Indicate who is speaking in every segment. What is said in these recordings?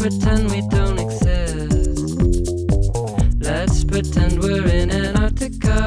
Speaker 1: pretend we don't exist. Let's pretend we're in Antarctica.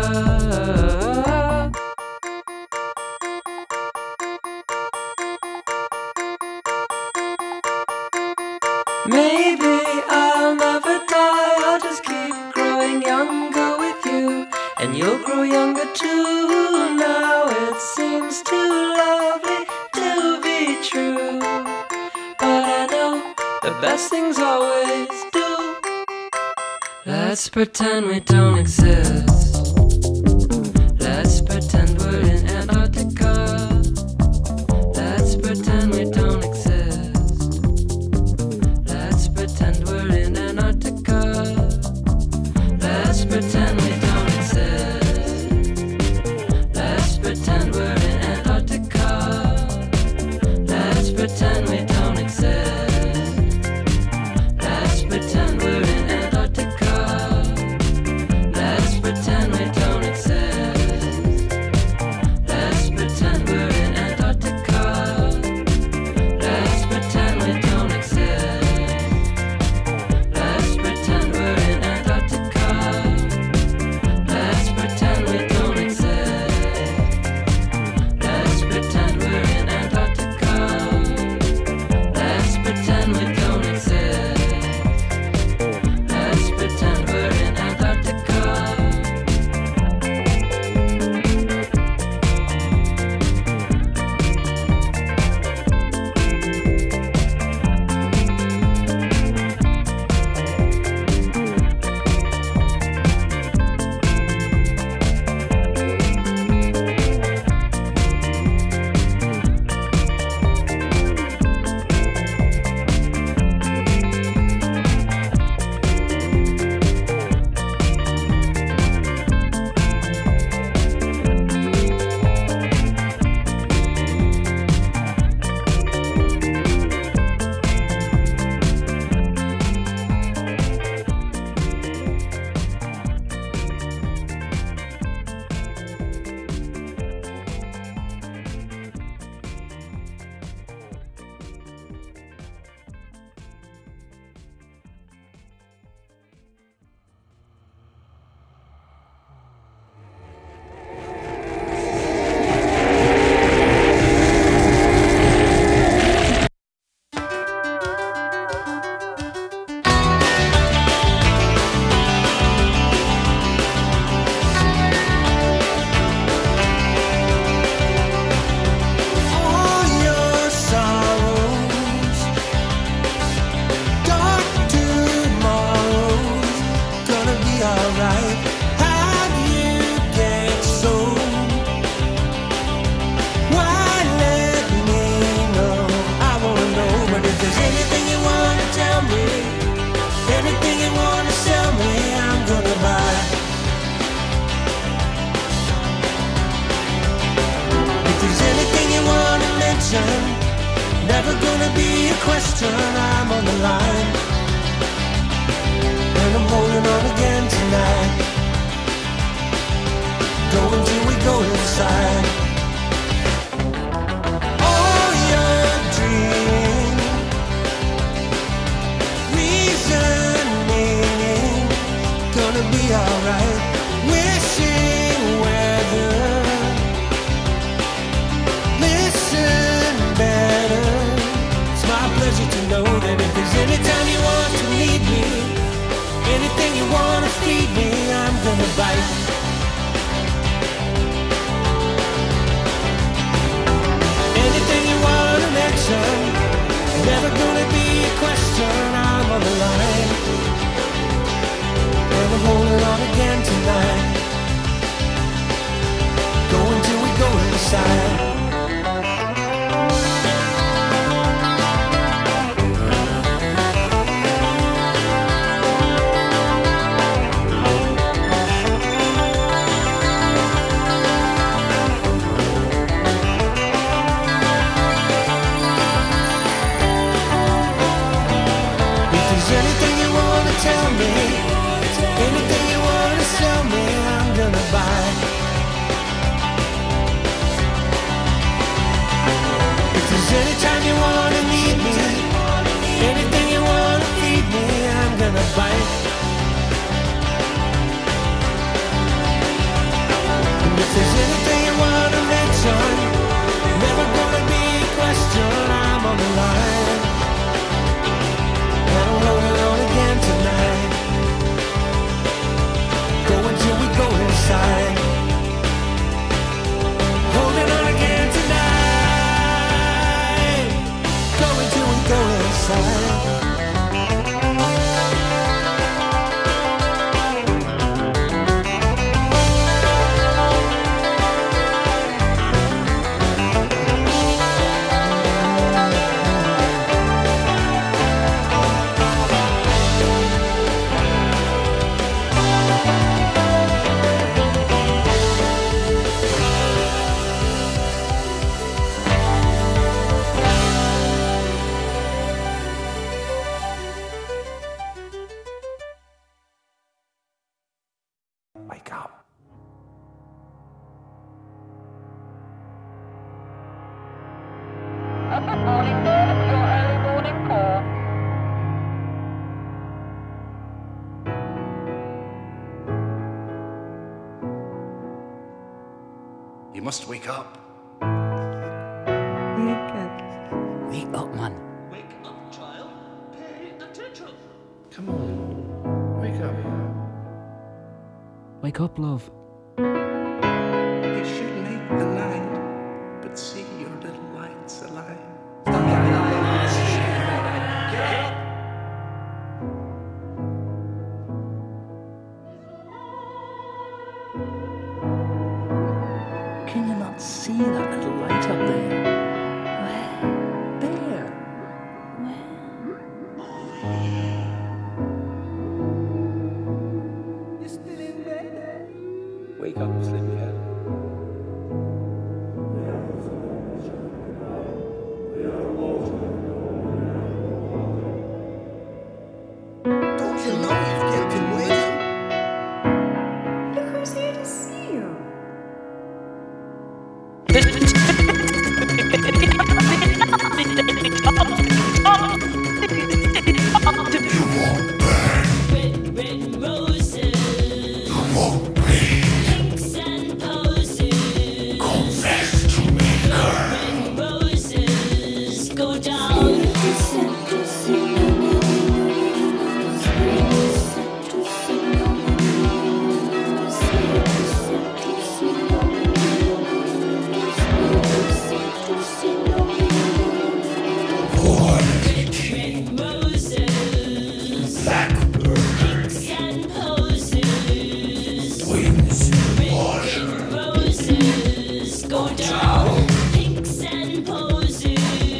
Speaker 1: Maybe I'll never die, I'll just keep growing younger with you, and you'll grow younger too. Now it seems too lovely to be true, but I know the best things always do. Let's pretend we don't exist. Let's pretend we're in Antarctica. Let's pretend we don't exist. Let's pretend we're in Antarctica. Let's pretend we don't exist. Let's pretend we're in Antarctica. Let's pretend we don't exist. Let's pretend we're in Antarctica. Let's pretend we don't exist. Let's pretend we're in Antarctica. Let's pretend we don't exist. Let's pretend we're in Antarctica. Let's pretend we don't exist. Let's pretend we're in Antarctica. Let's pretend we don't exist. Let's pretend we're in Antarctica.
Speaker 2: All your sorrows, dark tomorrows, gonna be alright. How'd you get so? Why let me know? I wanna know. But if there's anything you wanna tell me, anything you wanna sell me, I'm gonna buy. If there's anything you wanna mention, never gonna be a question. I'm on the line, and I'm holding on again tonight. Go until we go inside. All your dreams, reasoning, gonna be alright. Wishing weather, listen better. It's my pleasure to know that if there's any time you want to meet me, anything you want to feed me, I'm gonna bite. Anything you want to mention, never gonna be a question. I'm on the line, and I'm holding on again tonight. Go until we go inside. If there's anything you wanna tell me, anything you wanna sell me, I'm gonna buy. If there's any time you wanna need me, anything you wanna
Speaker 3: Wake up.
Speaker 4: Up at morning, Dad, it's your early morning call.
Speaker 3: You must wake up.
Speaker 1: Wake up, man.
Speaker 5: Wake up, child. Pay attention.
Speaker 3: Come on. Wake up.
Speaker 1: Wake up, love.
Speaker 3: You should make the night, but see your little lights alive.
Speaker 1: Can you not see that little light up there?
Speaker 6: Where?
Speaker 1: There.
Speaker 3: You're still in bed. Wake up, sleepyhead.
Speaker 2: Don't you know you've kept him waiting?
Speaker 6: Look who's here to see you.
Speaker 7: Red, red roses. Pinks and posies.
Speaker 2: Confess to me, girl.
Speaker 7: Red roses go down. Red roses. Pinks and posies. Red roses go down. Pinks and posies.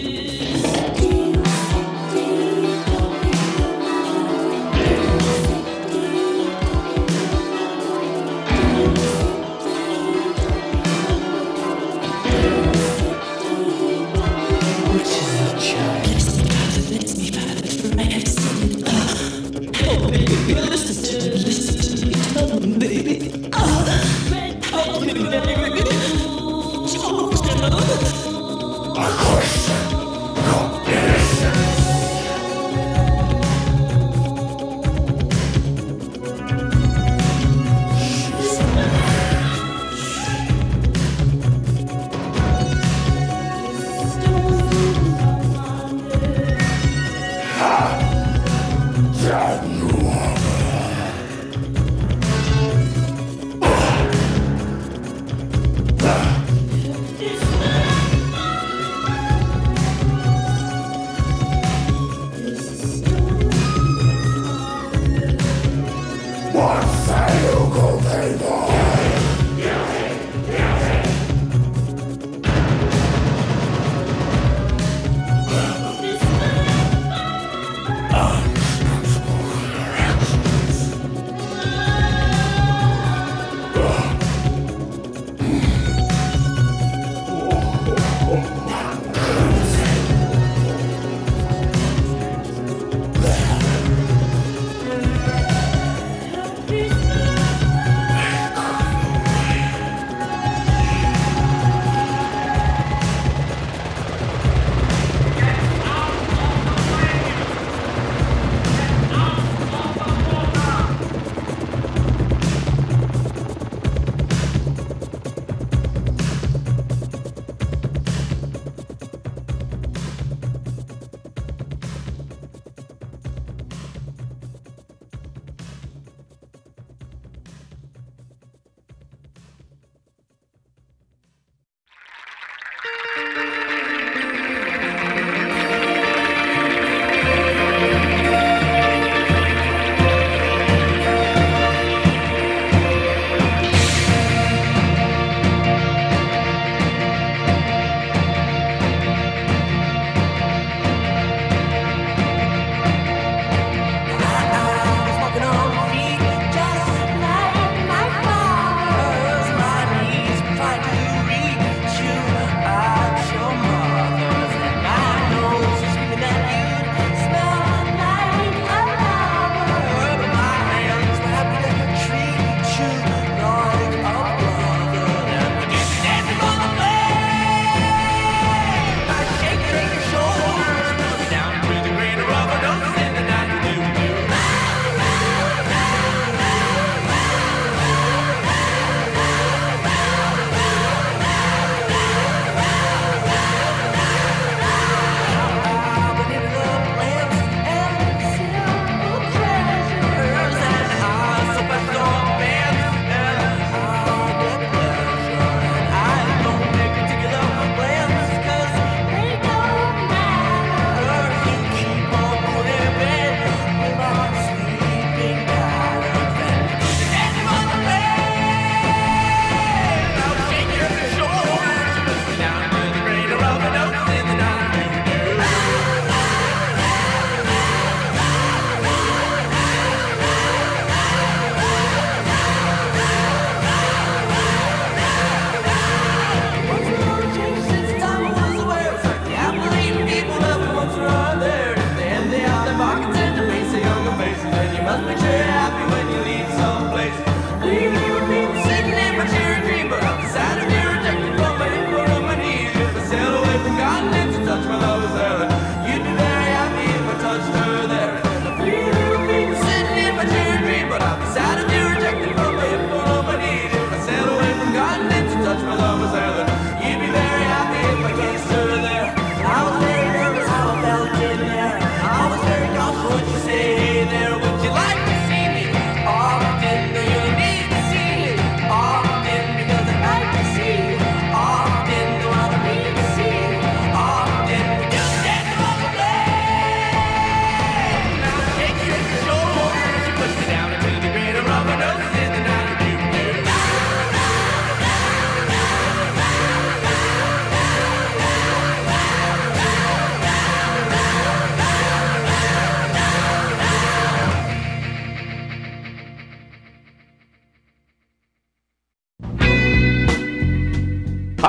Speaker 2: I question your innocence.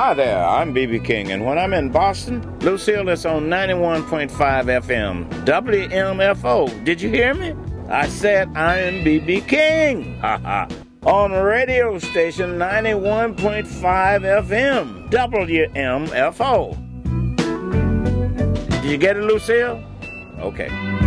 Speaker 8: Hi there, I'm B.B. King, and when I'm in Boston, Lucille is on 91.5 FM, WMFO. Did you hear me? I said I am B.B. King. Ha ha. On radio station 91.5 FM, WMFO. Did you get it, Lucille? Okay.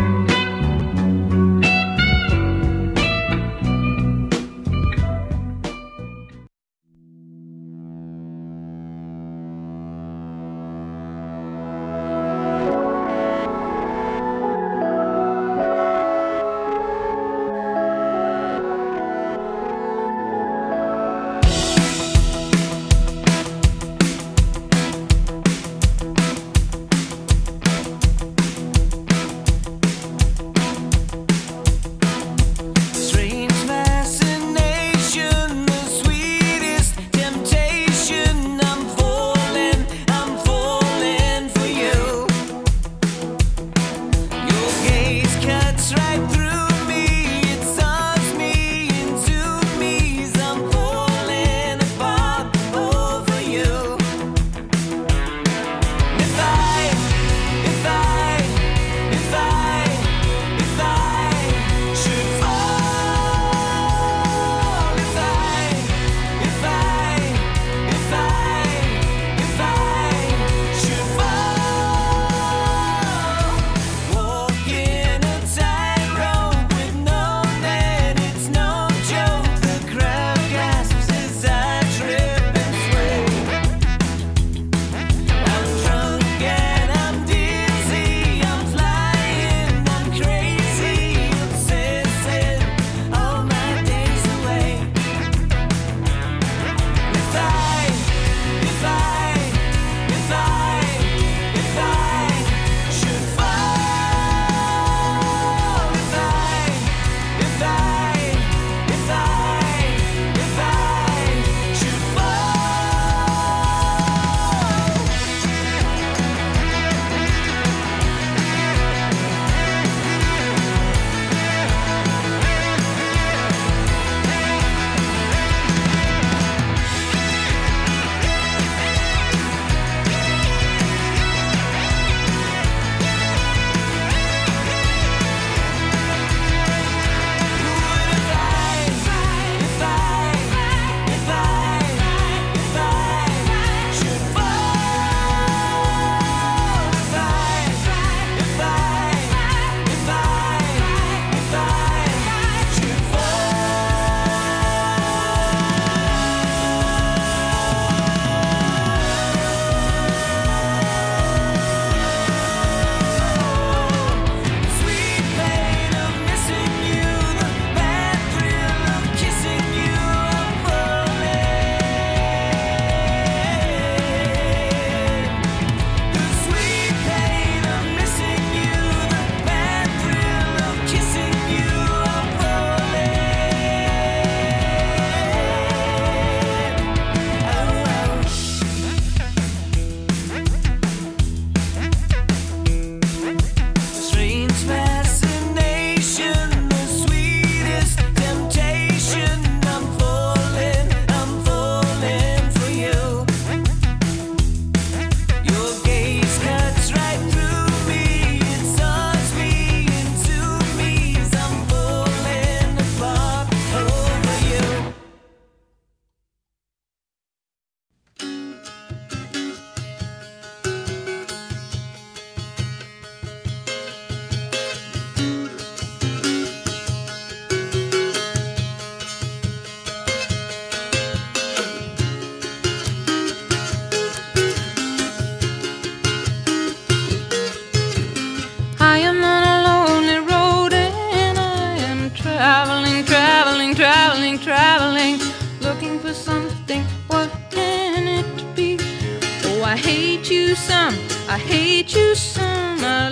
Speaker 9: traveling, looking for something. What can it be? Oh, I hate you some, I hate you some, I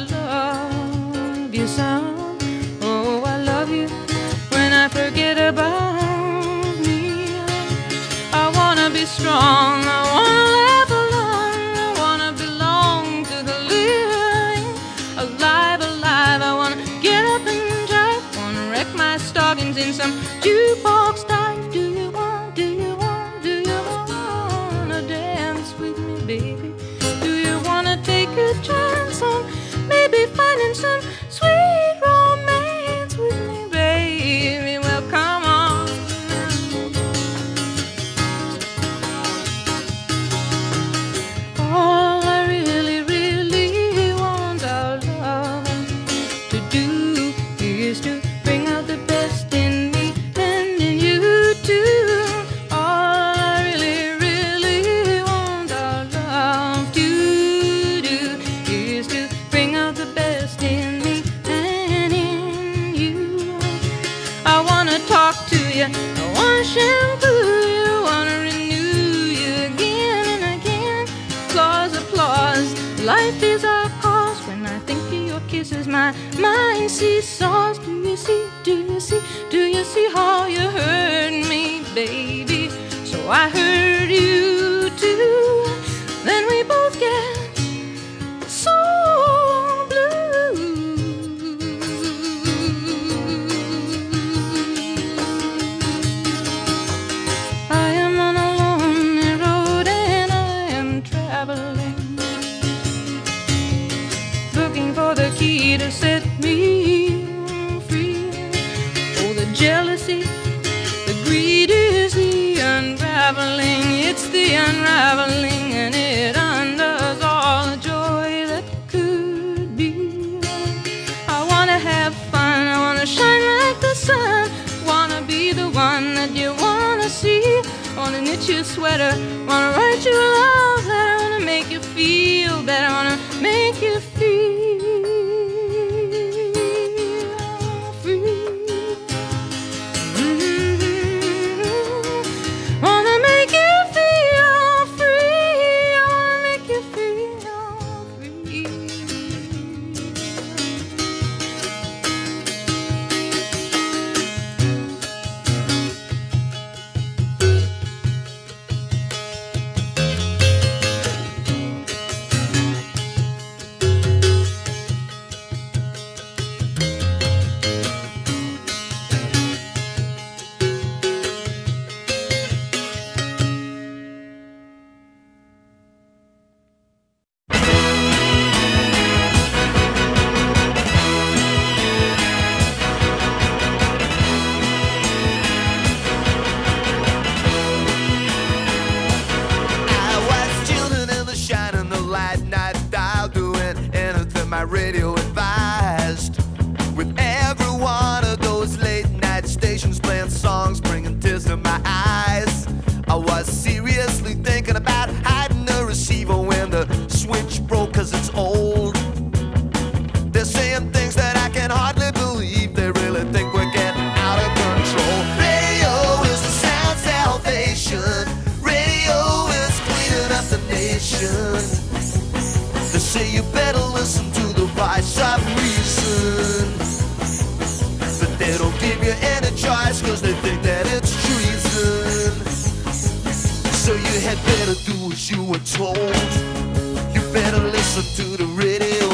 Speaker 9: love you some. Oh, I love you when I forget about me. I wanna be strong, I wanna laugh alone, I wanna belong to the living. Alive, alive, I wanna get up and drive, wanna wreck my stockings in some jukebox dive. Do you wanna dance my mind seesaws. Do you see, do you see, do you see how you hurt me, baby? So I hurt you too. Then we both get so blue. I am on a lonely road and I am traveling, looking for the key to set me free. Oh, the jealousy, the greed is the unraveling. It's the unraveling, and it undoes all the joy that could be. I wanna have fun, I wanna shine like the sun, wanna be the one that you wanna see. Wanna knit you a sweater, wanna write you a love letter, wanna make you feel better, wanna make you feel free. Wanna make you feel free, I wanna make you feel free.
Speaker 10: I was chilling in the shine and the light night dial, doing anything my radio advised. With every one of those late night stations playing songs, bringing tears to my eyes. I was seriously thinking about hiding the receiver when the switch broke, cause it's old. They're saying things that I can hardly believe. They really think we're getting out of control. Radio is the sound salvation. Radio is cleaning up the nation. They say you better listen to the voice of reason, but they don't give you any choice, cause they think that it's treason. So you had better do as you were told. You better listen to the radio.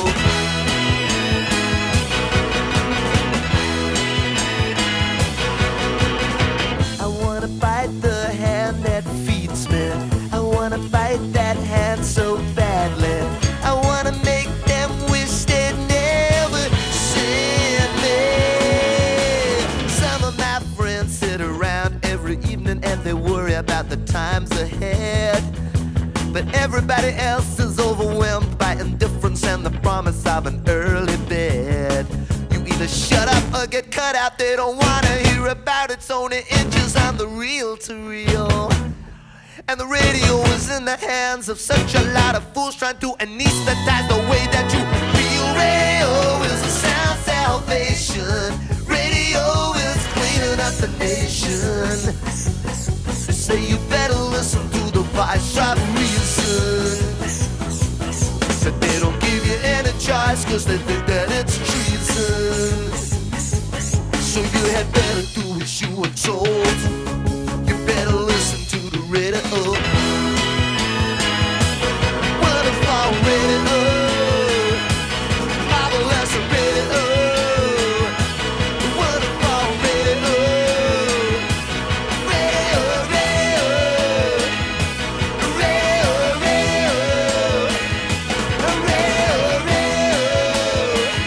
Speaker 10: I wanna bite the hand that feeds me. I wanna bite that hand so badly. I wanna make them wish they'd never seen me. Some of my friends sit around every evening and they worry about the times ahead. But everybody else is overwhelmed by indifference and the promise of an early bed. You either shut up or get cut out. They don't wanna hear about it's only inches on the reel-to-reel. And the radio is in the hands of such a lot of fools trying to anesthetize the way that you feel. Radio is a sound salvation. Radio is cleaning up the nation. They say you better listen to the voice of reason, but they don't give you any choice, cause they think that it's treason. So you had better do as you were told. You better listen to the radio. Wonderful radio, marvelous radio. Wonderful radio, radio, radio, radio, radio,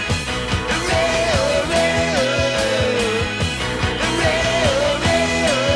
Speaker 10: radio, radio, radio.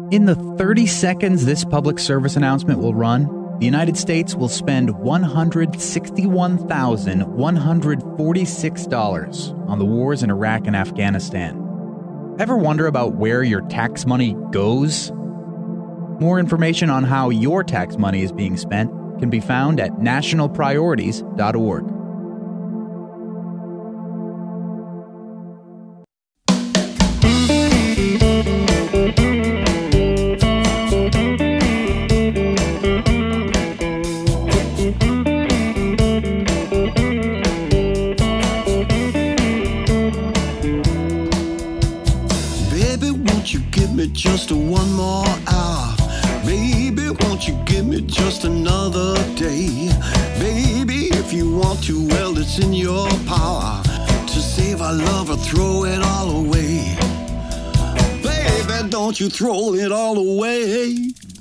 Speaker 11: In the 30 seconds this public service announcement will run, the United States will spend $161,146 on the wars in Iraq and Afghanistan. Ever wonder about where your tax money goes? More information on how your tax money is being spent can be found at nationalpriorities.org.
Speaker 2: Just one more hour. Baby, won't you give me just another day? Baby, if you want to, well, it's in your power to save our love or throw it all away. Baby, don't you throw it all away.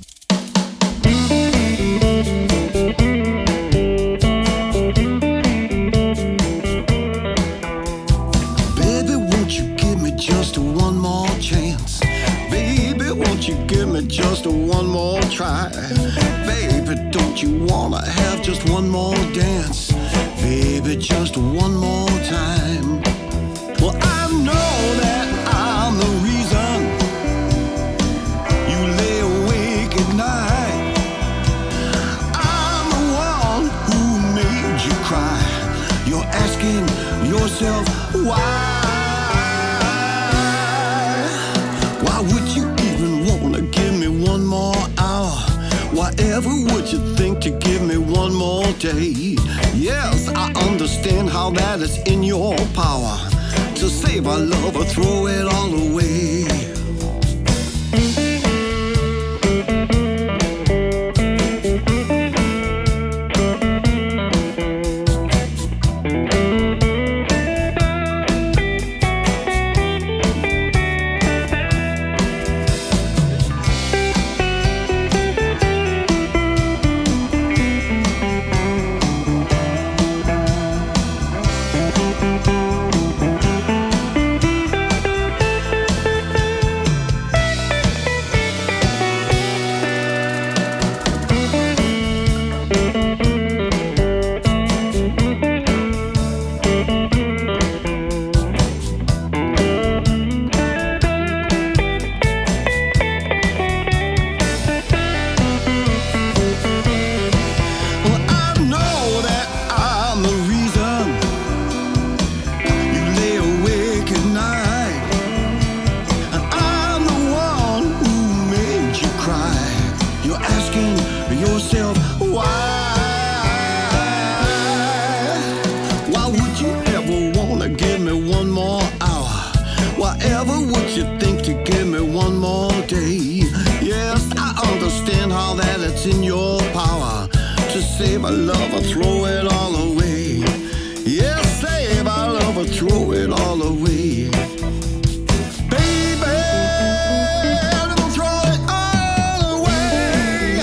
Speaker 2: Baby, won't you give me just one more chance? Baby, won't you give me just one more try? Baby, don't you wanna have just one more dance? Baby, just one more time. Well, I know that I'm the reason you lay awake at night. I'm the one who made you cry. You're asking yourself why. Why would you even wanna give me one more hour? Whatever would you think to give me one more day? Yes, I understand how that is in your power to save our love or throw it all away. In your power to save our love or throw it all away. Yes, save our love or throw it all away. Baby, don't throw it all away.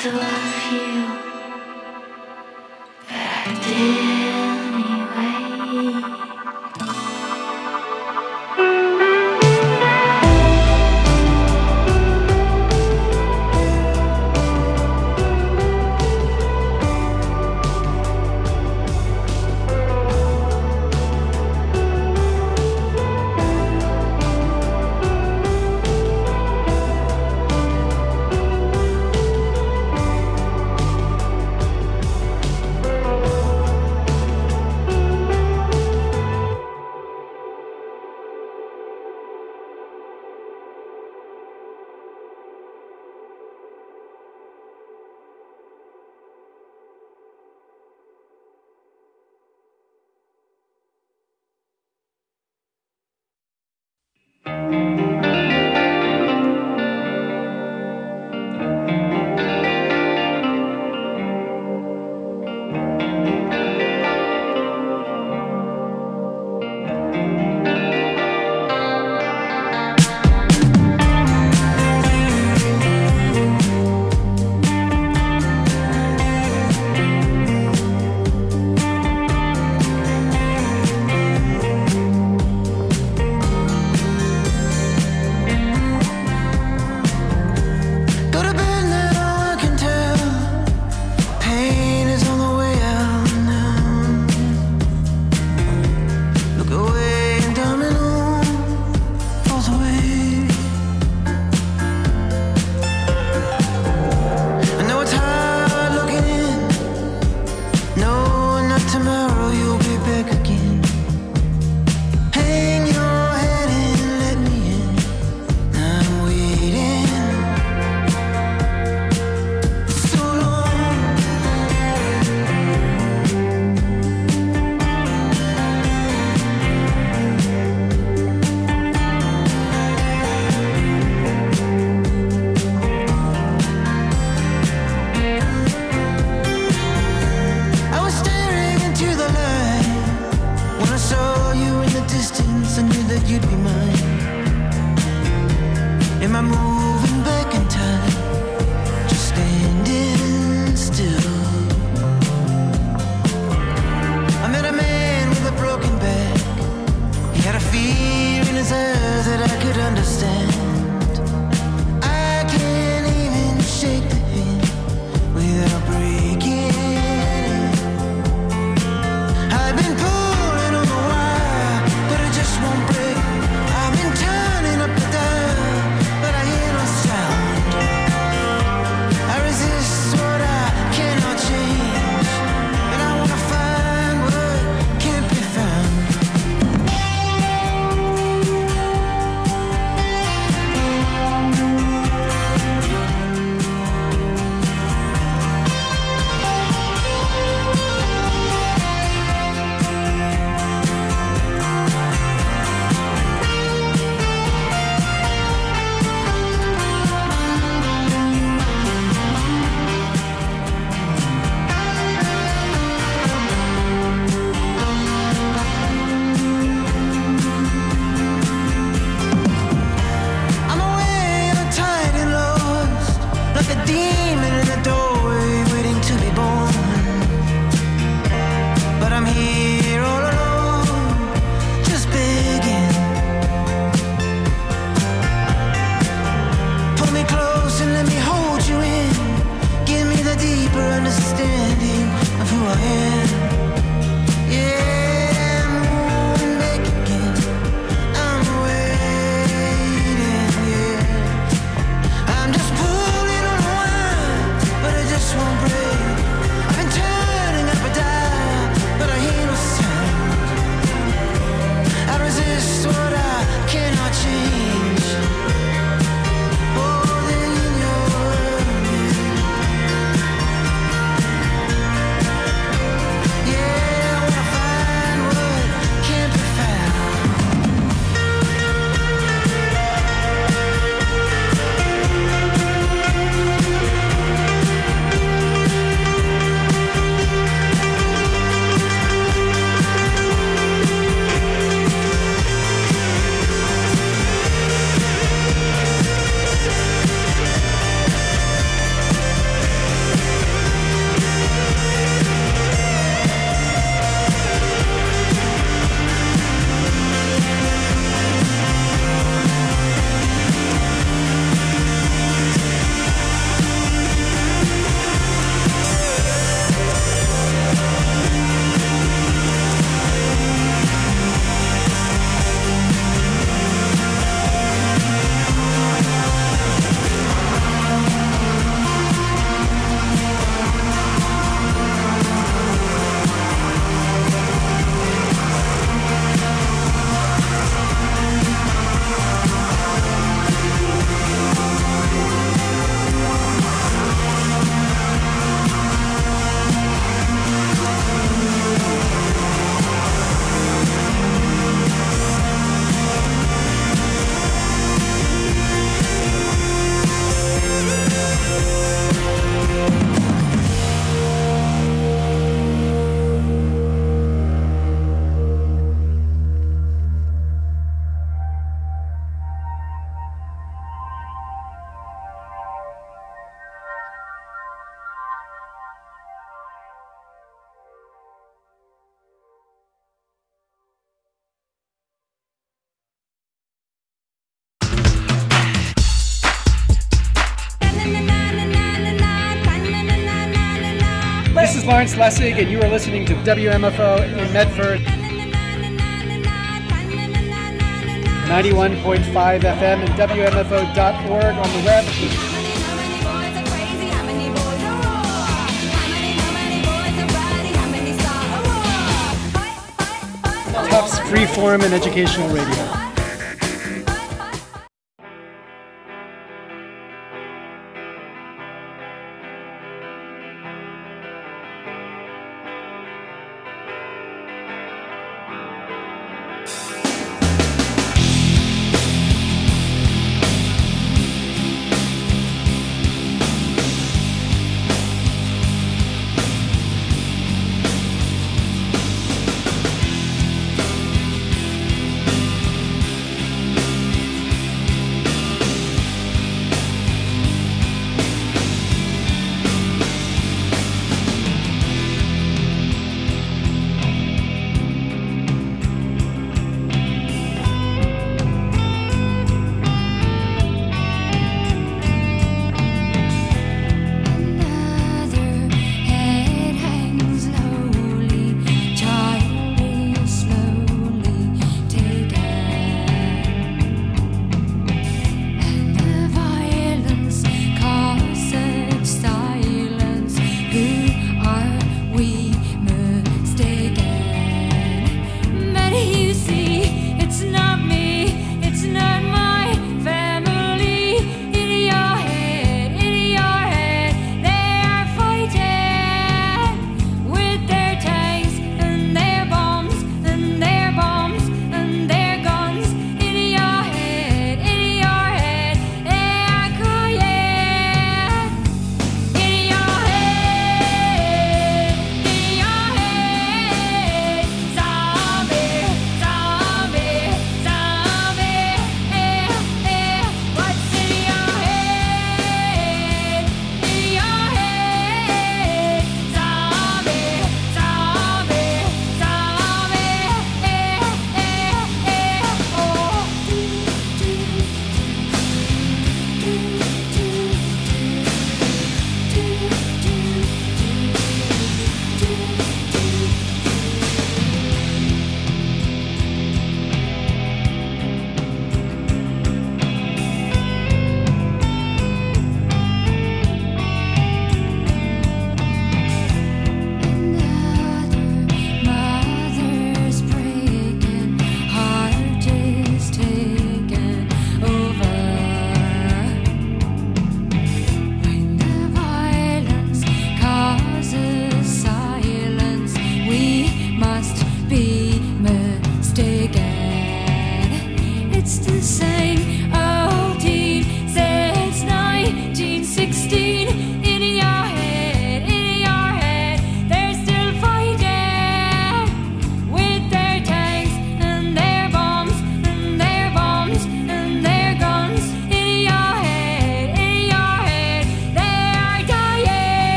Speaker 6: So I feel bad anyway.
Speaker 12: is Lawrence Lessig, and you are listening to WMFO in Medford. 91.5 FM and WMFO.org on the web. Tufts Freeform and Educational Radio.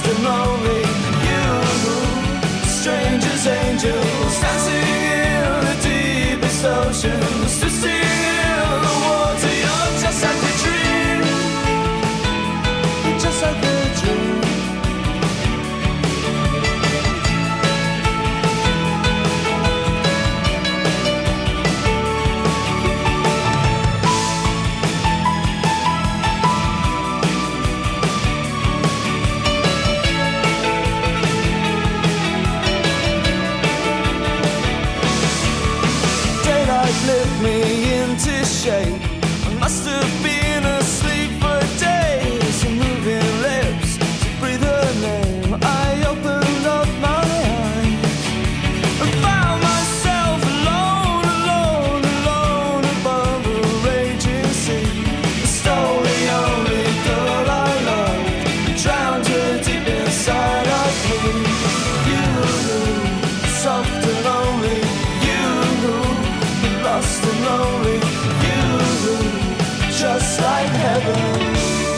Speaker 13: and lonely. You, strangers, angels, dancing in the deepest ocean.